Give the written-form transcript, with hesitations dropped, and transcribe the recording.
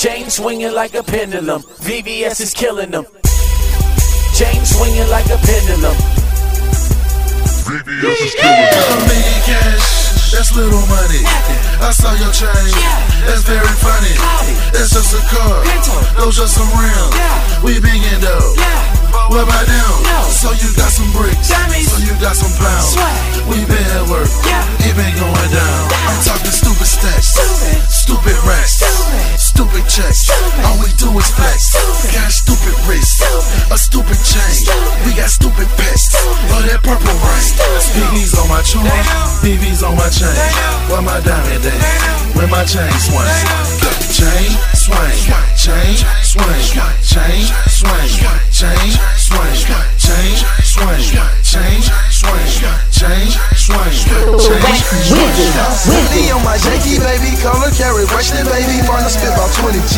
Chain swinging like a pendulum. VVS is killing them. Chain swinging like a pendulum. VVS is killing them. $1 million cash, that's little money. I saw your chain, that's very funny. That's just a car, those just some rims. We bangin' though. What about them? So you got some bricks, so you got some pounds. We been at work, it been going down. I'm talking stupid stacks, stupid racks, stupid checks. All we do is flex. Got stupid wrists, a stupid chain. We got stupid pets, oh that purple rain. PV's on my charm, PV's on my chain. Where my diamond at? Where my chain swing? Chain swing, chain swing, chain swing, chain swing, chain swing, chain swing, chain swing, chain swing. On my janky baby, color carry, Russian baby, partner spit about 20 G.